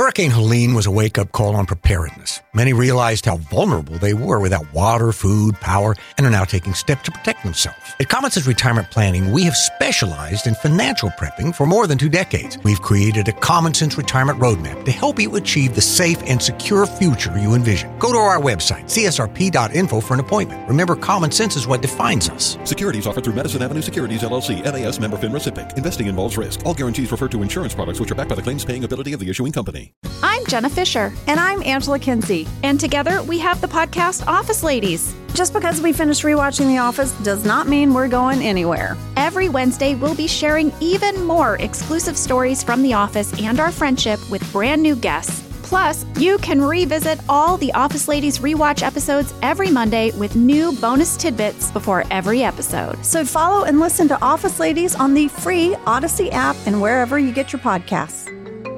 Hurricane Helene was a wake-up call on preparedness. Many realized how vulnerable they were without water, food, power, and are now taking steps to protect themselves. At Commonsense Retirement Planning, we have specialized in financial prepping for more than 2 decades. We've created a Commonsense Retirement Roadmap to help you achieve the safe and secure future you envision. Go to our website, csrp.info, for an appointment. Remember, common sense is what defines us. Securities offered through Madison Avenue Securities, LLC, NAS member FINRA SIPC. Investing involves risk. All guarantees refer to insurance products which are backed by the claims-paying ability of the issuing company. I'm Jenna Fisher. And I'm Angela Kinsey. And together we have the podcast Office Ladies. Just because we finished rewatching The Office does not mean we're going anywhere. Every Wednesday, we'll be sharing even more exclusive stories from The Office and our friendship with brand new guests. Plus, you can revisit all the Office Ladies rewatch episodes every Monday with new bonus tidbits before every episode. So follow and listen to Office Ladies on the free Odyssey app and wherever you get your podcasts.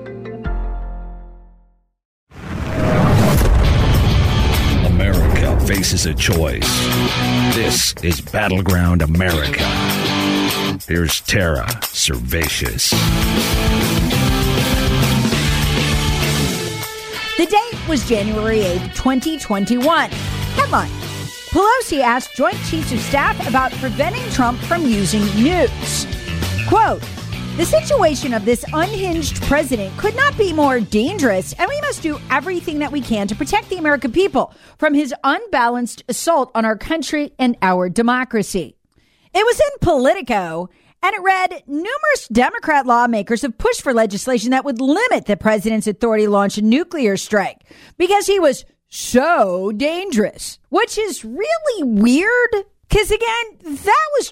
America faces a choice. This is Battleground America. Here's Tara Servatius. The date was January 8th, 2021. Headline: Pelosi asked Joint Chiefs of Staff about preventing Trump from using nukes. Quote, "The situation of this unhinged president could not be more dangerous, and we must do everything that we can to protect the American people from his unbalanced assault on our country and our democracy." It was in Politico, and it read, numerous Democrat lawmakers have pushed for legislation that would limit the president's authority to launch a nuclear strike because he was so dangerous, which is really weird. Because again, that was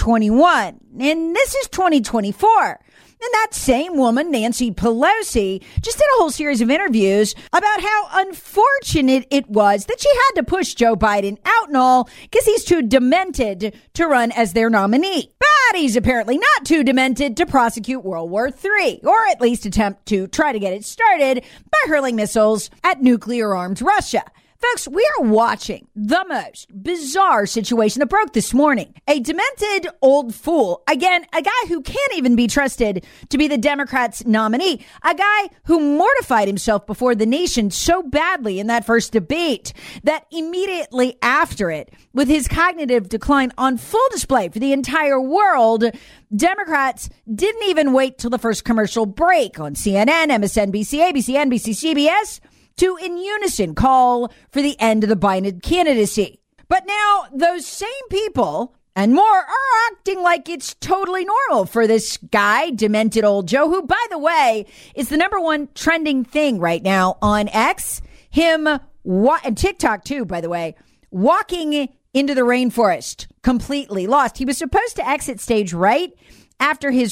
2021 and this is 2024. And that same woman, Nancy Pelosi, just did a whole series of interviews about how unfortunate it was that she had to push Joe Biden out and all because he's too demented to run as their nominee. But he's apparently not too demented to prosecute World War III, or at least attempt to try to get it started by hurling missiles at nuclear-armed Russia. Folks, we are watching the most bizarre situation that broke this morning. A demented old fool. Again, a guy who can't even be trusted to be the Democrats' nominee. A guy who mortified himself before the nation so badly in that first debate that immediately after it, with his cognitive decline on full display for the entire world, Democrats didn't even wait till the first commercial break on CNN, MSNBC, ABC, NBC, CBS, to in unison call for the end of the Biden candidacy. But now those same people and more are acting like it's totally normal for this guy, demented old Joe, who, by the way, is the #1 trending thing right now on X. Him, and TikTok too, by the way, walking into the rainforest, completely lost. He was supposed to exit stage right after his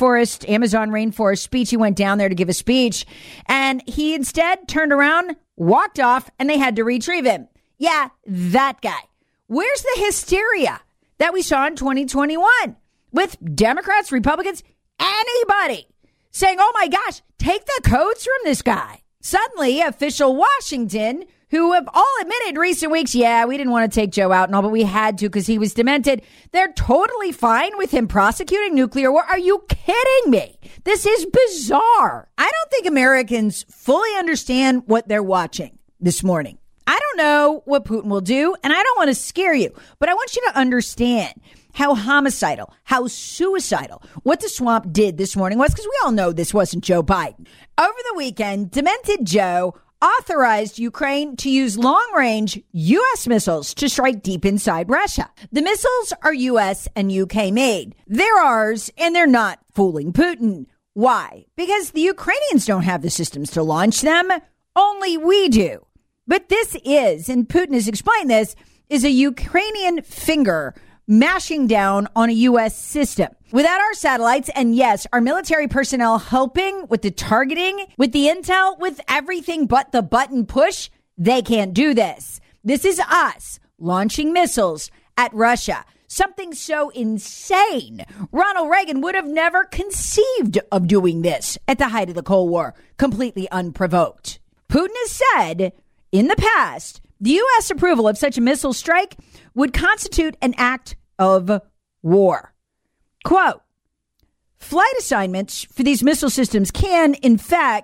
Amazon rainforest speech. He went down there to give a speech, and he instead turned around, walked off, and they had to retrieve him. Yeah, that guy. Where's the hysteria that we saw in 2021 with Democrats, Republicans, anybody saying, oh my gosh, take the codes from this guy? Suddenly, official Washington, who have all admitted in recent weeks, yeah, we didn't want to take Joe out and all, but we had to because he was demented. They're totally fine with him prosecuting nuclear war. Are you kidding me? This is bizarre. I don't think Americans fully understand what they're watching this morning. I don't know what Putin will do, and I don't want to scare you, but I want you to understand how homicidal, how suicidal what the swamp did this morning was, because we all know this wasn't Joe Biden. Over the weekend, demented Joe authorized Ukraine to use long-range U.S. missiles to strike deep inside Russia. The missiles are U.S. and U.K. made. They're ours, and they're not fooling Putin. Why? Because the Ukrainians don't have the systems to launch them. Only we do. But this is, and Putin has explained this, is a Ukrainian finger mashing down on a U.S. system. Without our satellites, and yes, our military personnel helping with the targeting, with the intel, with everything but the button push, they can't do this. This is us launching missiles at Russia. Something so insane. Ronald Reagan would have never conceived of doing this at the height of the Cold War, completely unprovoked. Putin has said in the past, the U.S. approval of such a missile strike would constitute an act of war. Quote, flight assignments for these missile systems can, in fact,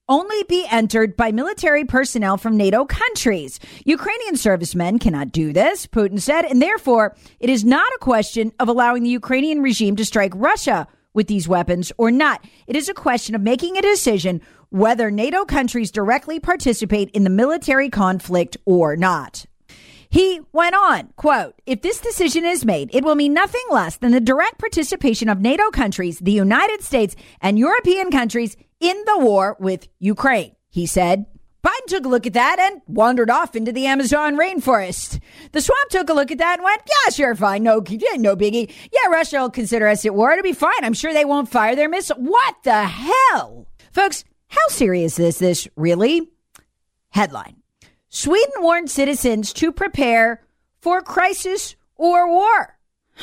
only be entered by military personnel from NATO countries. Ukrainian servicemen cannot do this, Putin said, and therefore it is not a question of allowing the Ukrainian regime to strike Russia with these weapons or not. It is a question of making a decision whether NATO countries directly participate in the military conflict or not. He went on, quote, if this decision is made, it will mean nothing less than the direct participation of NATO countries, the United States, and European countries in the war with Ukraine, he said. Biden took a look at that and wandered off into the Amazon rainforest. The swamp took a look at that and went, yeah, sure, fine, no biggie. Yeah, Russia will consider us at war. It'll be fine. I'm sure they won't fire their missile. What the hell? Folks, how serious is this really? Headline. Sweden warned citizens to prepare for crisis or war.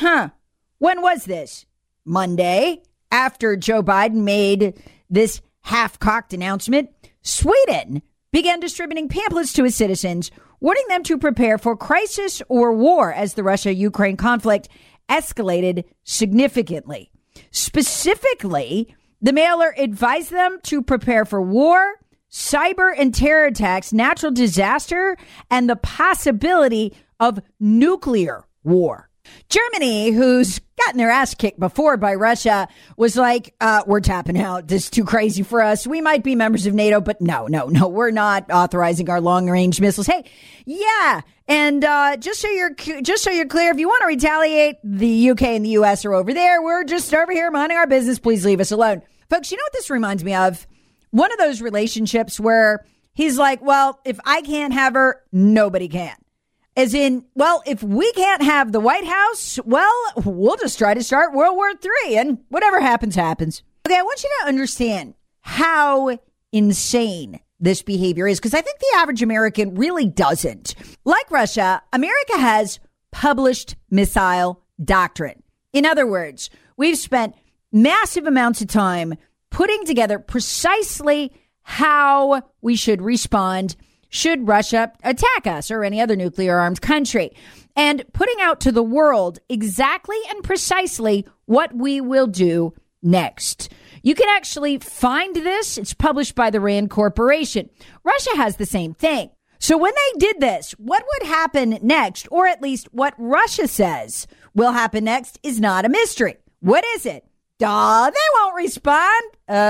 When was this? Monday, after Joe Biden made this half-cocked announcement, Sweden began distributing pamphlets to its citizens, warning them to prepare for crisis or war as the Russia-Ukraine conflict escalated significantly. Specifically, the mailer advised them to prepare for war, cyber and terror attacks, natural disaster, and the possibility of nuclear war. Germany, who's gotten their ass kicked before by Russia, was like, we're tapping out. This is too crazy for us. We might be members of NATO, but no, we're not authorizing our long-range missiles. Hey, yeah. And just so you're clear, if you want to retaliate, the UK and the US are over there. We're just over here minding our business. Please leave us alone. Folks, you know what this reminds me of? One of those relationships where he's like, well, if I can't have her, nobody can. As in, well, if we can't have the White House, well, we'll just try to start World War III and whatever happens, happens. Okay, I want you to understand how insane this behavior is, because I think the average American really doesn't. Like Russia, America has published missile doctrine. In other words, we've spent massive amounts of time putting together precisely how we should respond should Russia attack us or any other nuclear armed country, and putting out to the world exactly and precisely what we will do next. You can actually find this. It's published by the RAND Corporation. Russia has the same thing. So when they did this, what would happen next, or at least what Russia says will happen next, is not a mystery. What is it? They won't respond.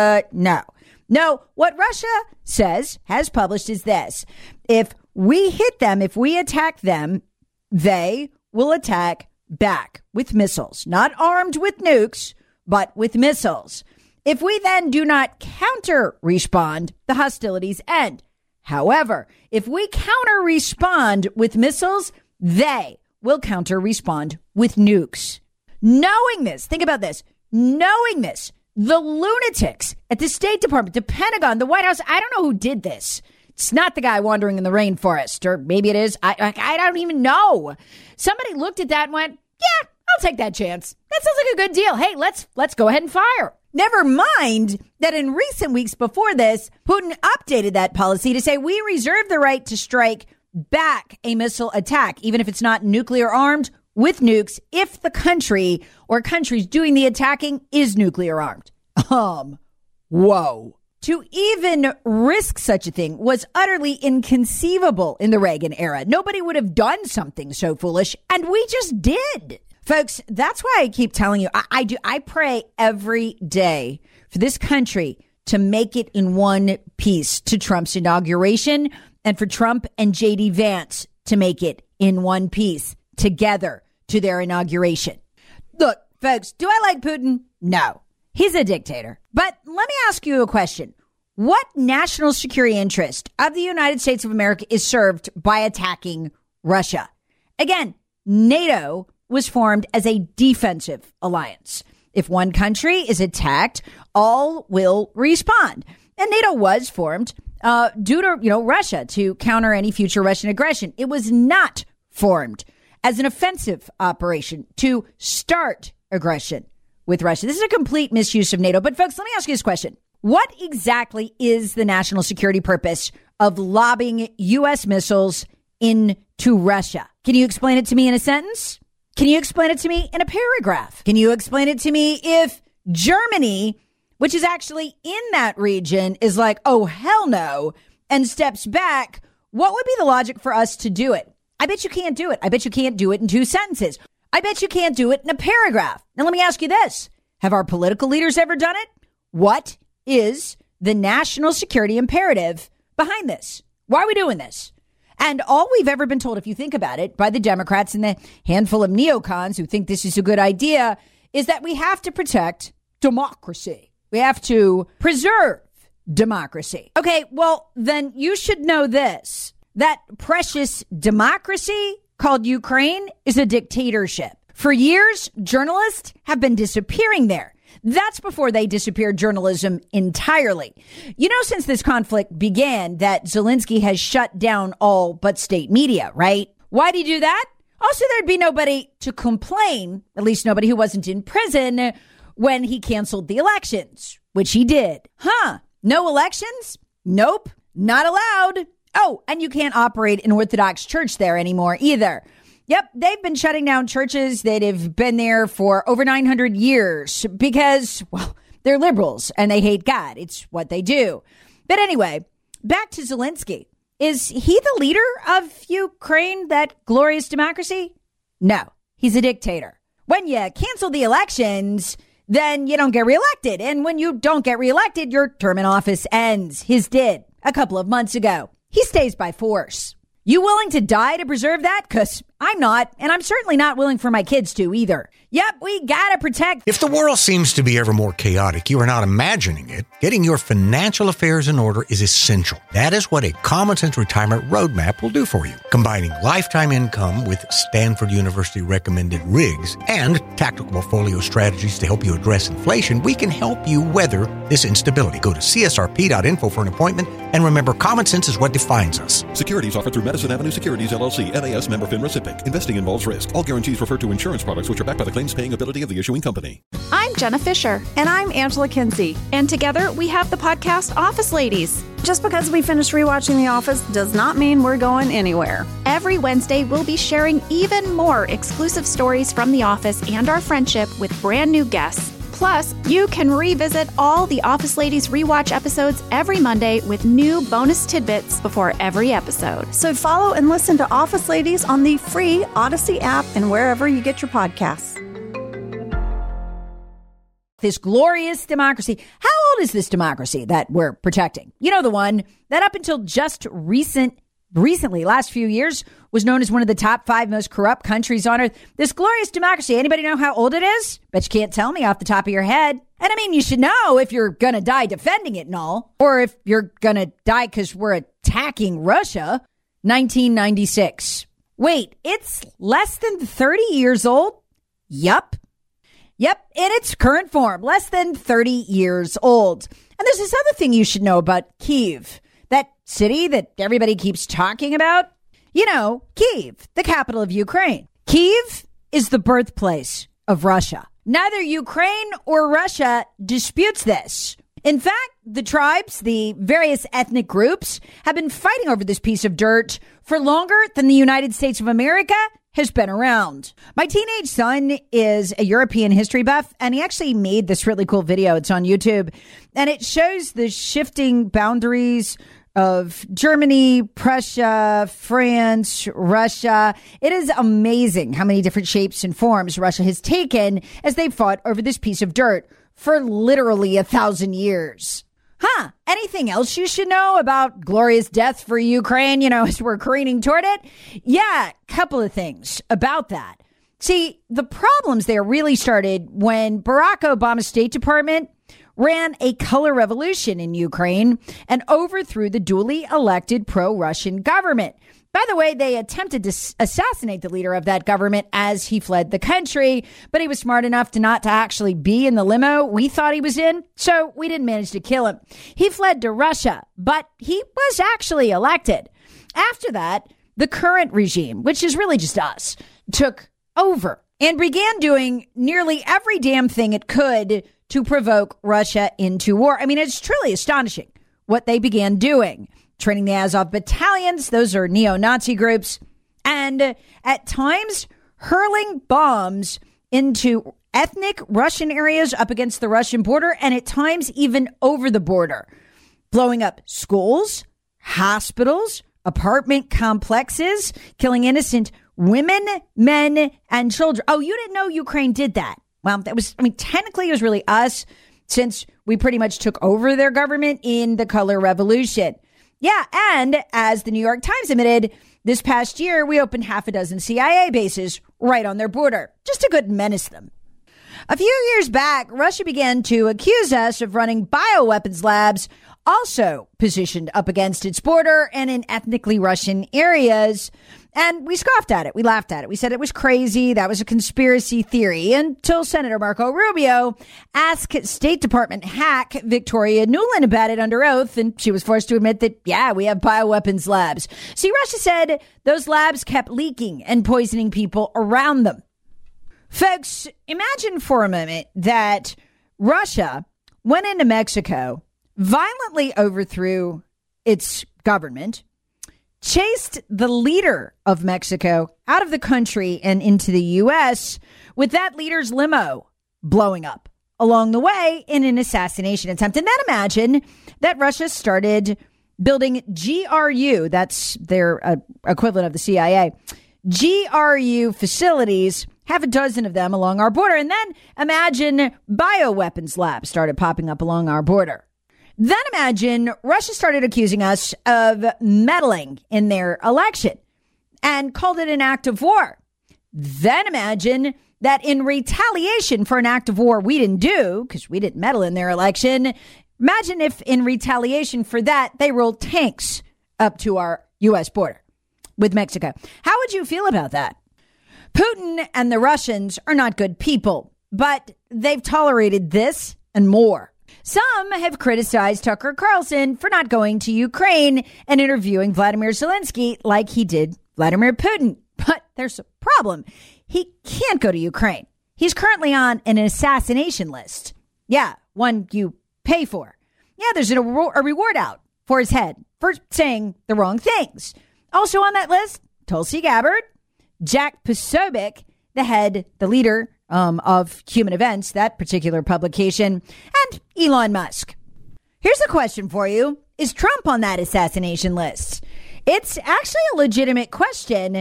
No, what Russia says, has published, is this. If we hit them, if we attack them, they will attack back with missiles, not armed with nukes, but with missiles. If we then do not counter respond, the hostilities end. However, if we counter respond with missiles, they will counter respond with nukes. Knowing this, think about this, knowing this, the lunatics at the State Department, the Pentagon, the White House, I don't know who did this. It's not the guy wandering in the rainforest, or maybe it is. I don't even know. Somebody looked at that and went, yeah, I'll take that chance. That sounds like a good deal. Hey, let's go ahead and fire. Never mind that in recent weeks before this, Putin updated that policy to say we reserve the right to strike back a missile attack, even if it's not nuclear armed, with nukes, if the country or countries doing the attacking is nuclear armed. Whoa. To even risk such a thing was utterly inconceivable in the Reagan era. Nobody would have done something so foolish, and we just did. Folks, that's why I keep telling you, I pray every day for this country to make it in one piece to Trump's inauguration, and for Trump and J.D. Vance to make it in one piece together to their inauguration. Look, folks, do I like Putin? No, he's a dictator. But let me ask you a question. What national security interest of the United States of America is served by attacking Russia? Again, NATO was formed as a defensive alliance. If one country is attacked, all will respond. And NATO was formed due to, Russia, to counter any future Russian aggression. It was not formed as an offensive operation to start aggression with Russia. This is a complete misuse of NATO. But folks, let me ask you this question. What exactly is the national security purpose of lobbing U.S. missiles into Russia? Can you explain it to me in a sentence? Can you explain it to me in a paragraph? Can you explain it to me if Germany which is actually in that region, is like, oh, hell no, and steps back, what would be the logic for us to do it? I bet you can't do it. I bet you can't do it in 2 sentences. I bet you can't do it in a paragraph. Now, let me ask you this. Have our political leaders ever done it? What is the national security imperative behind this? Why are we doing this? And all we've ever been told, if you think about it, by the Democrats and the handful of neocons who think this is a good idea, is that we have to protect democracy. We have to preserve democracy. Okay, well, then you should know this. That precious democracy called Ukraine is a dictatorship. For years, journalists have been disappearing there. That's before they disappeared journalism entirely. You know, since this conflict began, that Zelensky has shut down all but state media, right? Why'd he do that? Also, there'd be nobody to complain, at least nobody who wasn't in prison, when he canceled the elections, which he did. No elections? Nope, not allowed. Oh, and you can't operate an Orthodox church there anymore either. Yep, they've been shutting down churches that have been there for over 900 years because, well, they're liberals and they hate God. It's what they do. But anyway, back to Zelensky. Is he the leader of Ukraine, that glorious democracy? No, he's a dictator. When you cancel the elections, then you don't get reelected. And when you don't get reelected, your term in office ends. His did a couple of months ago. He stays by force. You willing to die to preserve that? Because I'm not, and I'm certainly not willing for my kids to either. Yep, we gotta protect. If the world seems to be ever more chaotic, you are not imagining it. Getting your financial affairs in order is essential. That is what a Common Sense Retirement Roadmap will do for you. Combining lifetime income with Stanford University recommended RIGs and tactical portfolio strategies to help you address inflation, we can help you weather this instability. Go to csrp.info for an appointment, and remember, common sense is what defines us. Securities offered through Madison Avenue Securities, LLC, NAS member FINRA SIPC. Investing involves risk. All guarantees refer to insurance products which are backed by the claims-paying ability of the issuing company. I'm Jenna Fisher. And I'm Angela Kinsey. And together we have the podcast Office Ladies. Just because we finished rewatching The Office does not mean we're going anywhere. Every Wednesday, we'll be sharing even more exclusive stories from The Office and our friendship with brand new guests. Plus, you can revisit all the Office Ladies rewatch episodes every Monday with new bonus tidbits before every episode. So follow and listen to Office Ladies on the free Odyssey app and wherever you get your podcasts. This glorious democracy. How old is this democracy that we're protecting? You know, the one that up until just recently, last few years, was known as one of the top 5 most corrupt countries on earth. This glorious democracy. Anybody know how old it is? Bet you can't tell me off the top of your head. And I mean, you should know if you're going to die defending it and all, or if you're going to die because we're attacking Russia. 1996. Wait, it's less than 30 years old? Yup, in its current form, less than 30 years old. And there's this other thing you should know about Kyiv, that city that everybody keeps talking about. You know, Kyiv, the capital of Ukraine. Kyiv is the birthplace of Russia. Neither Ukraine or Russia disputes this. In fact, the tribes, the various ethnic groups, have been fighting over this piece of dirt for longer than the United States of America has been around. My teenage son is a European history buff, and he actually made this really cool video. It's on YouTube, and it shows the shifting boundaries of Germany, Prussia, France, Russia. It is amazing how many different shapes and forms Russia has taken as they fought over this piece of dirt for literally 1,000 years. Anything else you should know about glorious death for Ukraine, as we're careening toward it? Yeah, couple of things about that. See, the problems there really started when Barack Obama's State Department ran a color revolution in Ukraine and overthrew the duly elected pro-Russian government. By the way, they attempted to assassinate the leader of that government as he fled the country, but he was smart enough not to actually be in the limo we thought he was in, so we didn't manage to kill him. He fled to Russia, but he was actually elected. After that, the current regime, which is really just us, took over and began doing nearly every damn thing it could to provoke Russia into war. I mean, it's truly astonishing what they began doing. Training the Azov battalions, those are neo-Nazi groups, and at times hurling bombs into ethnic Russian areas up against the Russian border, and at times even over the border, blowing up schools, hospitals, apartment complexes, killing innocent women, men, and children. Oh, you didn't know Ukraine did that? Well, technically it was really us, since we pretty much took over their government in the color revolution. Yeah, and as the New York Times admitted, this past year, we opened half a dozen CIA bases right on their border, just to good menace them. A few years back, Russia began to accuse us of running bioweapons labs, also positioned up against its border and in ethnically Russian areas. And we scoffed at it. We laughed at it. We said it was crazy. That was a conspiracy theory, until Senator Marco Rubio asked State Department hack Victoria Nuland about it under oath, and she was forced to admit that, yeah, we have bioweapons labs. See, Russia said those labs kept leaking and poisoning people around them. Folks, imagine for a moment that Russia went into Mexico, violently overthrew its government, chased the leader of Mexico out of the country and into the U.S., with that leader's limo blowing up along the way in an assassination attempt. And then imagine that Russia started building GRU, that's their equivalent of the CIA, GRU facilities, half a dozen of them along our border. And then imagine bioweapons labs started popping up along our border. Then imagine Russia started accusing us of meddling in their election and called it an act of war. Then imagine that in retaliation for an act of war we didn't do, because we didn't meddle in their election, imagine if in retaliation for that they rolled tanks up to our U.S. border with Mexico. How would you feel about that? Putin and the Russians are not good people, but they've tolerated this and more. Some have criticized Tucker Carlson for not going to Ukraine and interviewing Vladimir Zelensky like he did Vladimir Putin. But there's a problem. He can't go to Ukraine. He's currently on an assassination list. Yeah, one you pay for. Yeah, there's a reward out for his head for saying the wrong things. Also on that list, Tulsi Gabbard, Jack Posobiec, the leader of Human Events, that particular publication, and Elon Musk. Here's a question for you. Is Trump on that assassination list? It's actually a legitimate question,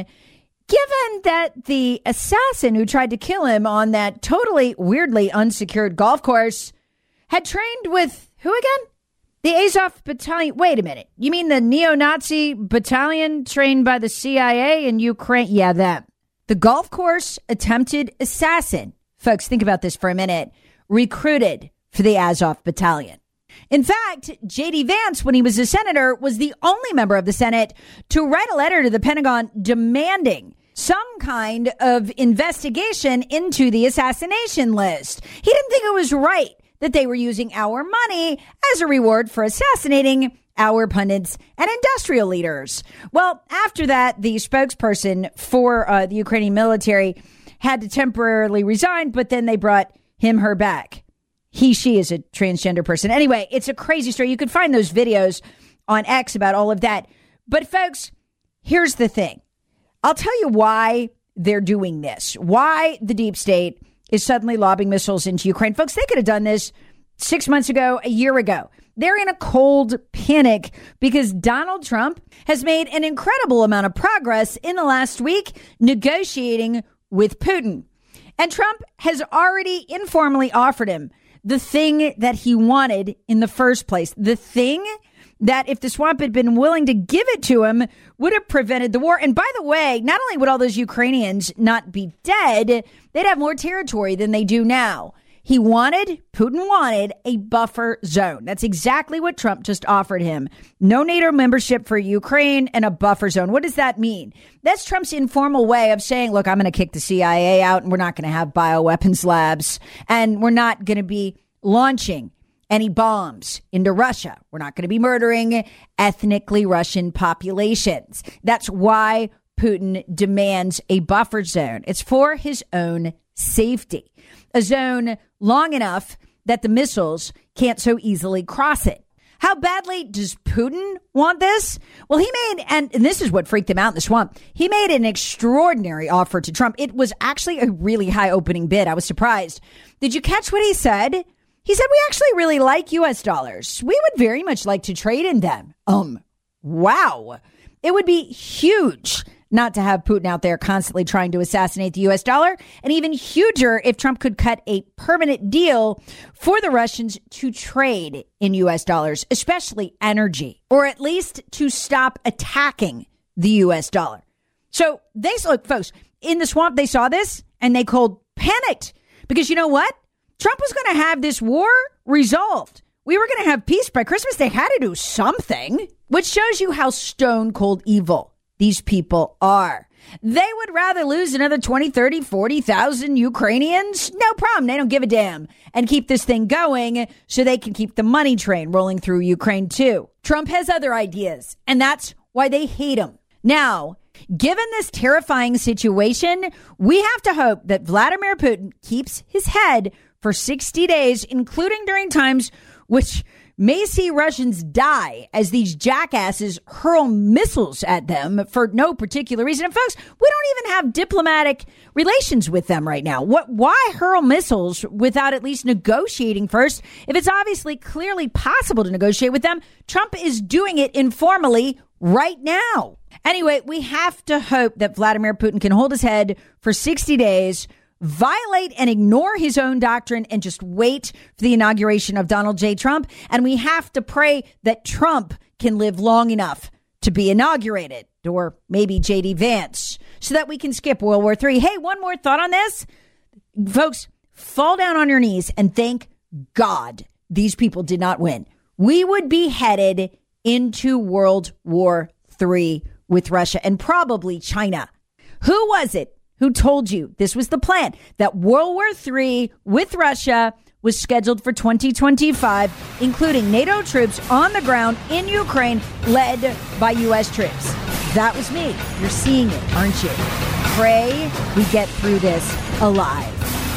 given that the assassin who tried to kill him on that totally weirdly unsecured golf course had trained with who again? The Azov Battalion. Wait a minute. You mean the neo-Nazi battalion trained by the CIA in Ukraine? Yeah, them. The golf course attempted assassin, folks, think about this for a minute, recruited for the Azov Battalion. In fact, J.D. Vance, when he was a senator, was the only member of the Senate to write a letter to the Pentagon demanding some kind of investigation into the assassination list. He didn't think it was right that they were using our money as a reward for assassinating our pundits and industrial leaders. Well, after that, the spokesperson for the Ukrainian military had to temporarily resign, but then they brought her back. She is a transgender person. Anyway, it's a crazy story. You could find those videos on X about all of that. But folks, here's the thing. I'll tell you why they're doing this, why the deep state is suddenly lobbing missiles into Ukraine. Folks, they could have done this 6 months ago, a year ago. They're in a cold panic because Donald Trump has made an incredible amount of progress in the last week negotiating with Putin. And Trump has already informally offered him the thing that he wanted in the first place. The thing that if the swamp had been willing to give it to him would have prevented the war. And by the way, not only would all those Ukrainians not be dead, they'd have more territory than they do now. Putin wanted a buffer zone. That's exactly what Trump just offered him. No NATO membership for Ukraine and a buffer zone. What does that mean? That's Trump's informal way of saying, look, I'm going to kick the CIA out and we're not going to have bioweapons labs and we're not going to be launching any bombs into Russia. We're not going to be murdering ethnically Russian populations. That's why Putin demands a buffer zone. It's for his own safety. A zone long enough that the missiles can't so easily cross it. How badly does Putin want this? Well, he made, and this is what freaked him out in the swamp, he made an extraordinary offer to Trump. It was actually a really high opening bid. I was surprised. Did you catch what he said? He said, we actually really like U.S. dollars. We would very much like to trade in them. Wow. It would be huge not to have Putin out there constantly trying to assassinate the U.S. dollar, and even huger if Trump could cut a permanent deal for the Russians to trade in U.S. dollars, especially energy, or at least to stop attacking the U.S. dollar. So they look, folks, in the swamp, they saw this and they panicked because you know what? Trump was going to have this war resolved. We were going to have peace by Christmas. They had to do something, which shows you how stone cold evil these people are. They would rather lose another 20, 30, 40,000 Ukrainians. No problem. They don't give a damn. And keep this thing going so they can keep the money train rolling through Ukraine too. Trump has other ideas, and that's why they hate him. Now, given this terrifying situation, we have to hope that Vladimir Putin keeps his head for 60 days, including during times which may see Russians die as these jackasses hurl missiles at them for no particular reason. And folks, we don't even have diplomatic relations with them right now. Why hurl missiles without at least negotiating first? If it's obviously clearly possible to negotiate with them, Trump is doing it informally right now. Anyway, we have to hope that Vladimir Putin can hold his head for 60 days, violate and ignore his own doctrine, and just wait for the inauguration of Donald J. Trump. And we have to pray that Trump can live long enough to be inaugurated, or maybe J.D. Vance, so that we can skip World War III. Hey, one more thought on this. Folks, fall down on your knees and thank God these people did not win. We would be headed into World War III with Russia and probably China. Who was it who told you this was the plan, that World War III with Russia was scheduled for 2025, including NATO troops on the ground in Ukraine, led by U.S. troops? That was me. You're seeing it, aren't you? Pray we get through this alive.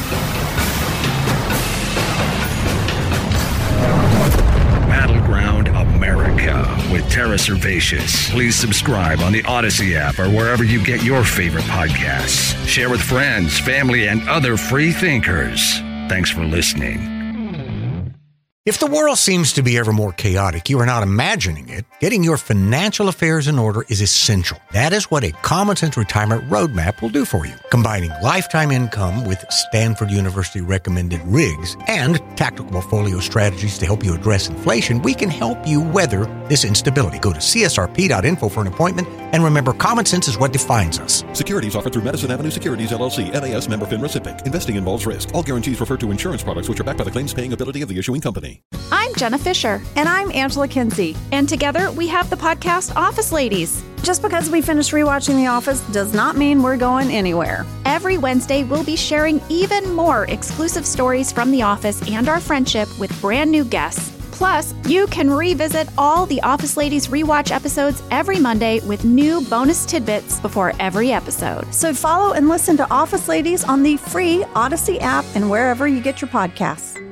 Battleground America with Tara Servatius. Please subscribe on the Odyssey app or wherever you get your favorite podcasts. Share with friends, family, and other free thinkers. Thanks for listening. If the world seems to be ever more chaotic, you are not imagining it. Getting your financial affairs in order is essential. That is what a Common Sense Retirement Roadmap will do for you. Combining lifetime income with Stanford University recommended RIGs and tactical portfolio strategies to help you address inflation, we can help you weather this instability. Go to csrp.info for an appointment, and remember, common sense is what defines us. Securities offered through Madison Avenue Securities, LLC, NAS member FINRA SIPC. Investing involves risk. All guarantees refer to insurance products which are backed by the claims-paying ability of the issuing company. I'm Jenna Fisher. And I'm Angela Kinsey. And together we have the podcast Office Ladies. Just because we finished rewatching The Office does not mean we're going anywhere. Every Wednesday, we'll be sharing even more exclusive stories from The Office and our friendship with brand new guests. Plus, you can revisit all the Office Ladies rewatch episodes every Monday with new bonus tidbits before every episode. So follow and listen to Office Ladies on the free Odyssey app and wherever you get your podcasts.